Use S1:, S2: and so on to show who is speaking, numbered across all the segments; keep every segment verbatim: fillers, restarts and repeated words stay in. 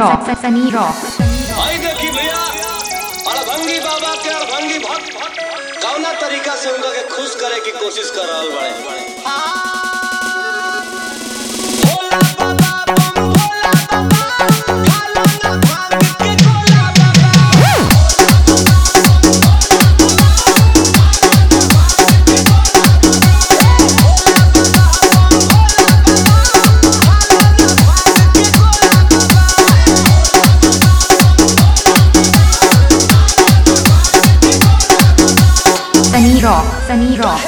S1: Rock sunny rock.
S2: भाई देखी भैया अड़भंगी बाबा के अड़भंगी भक्त कौना तरीका से उनका के खुश करे की कोशिश कर रहल बड़े।
S1: Sunny rock sunny rock.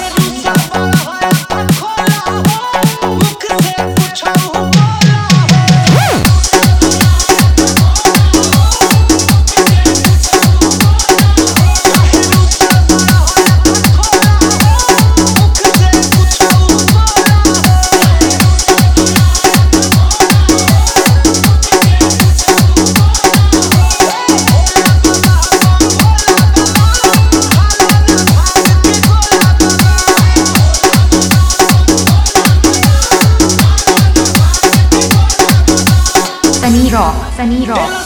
S1: Sunny rock sunny rock.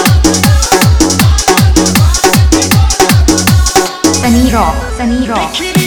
S1: Sunny rock sunny rock.